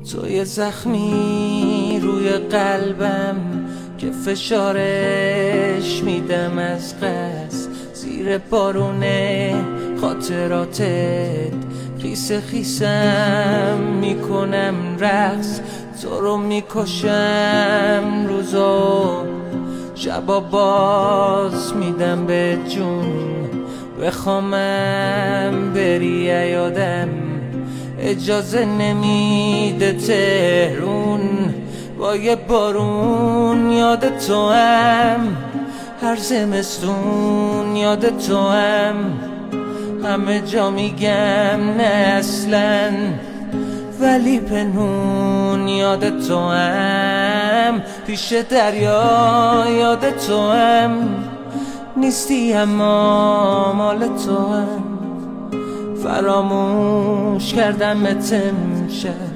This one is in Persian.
توی زخمی روی قلبم که فشارش میدم از قصد، زیر بارون خاطراتت خیس خیسم میکنم رقص. تو رو میکشم روزا شبا باز میدم به جون، بخوامم بری یادم اجازه نمیده تهرون. با یه بارون یاد تو هم، هر زمستون یاد تو هم، همه جا میگم نه اصلا ولی پنهون یاد تو هم، پیش دریا یاد تو هم نیستی اما مال تو هم. فراموش کردم امشب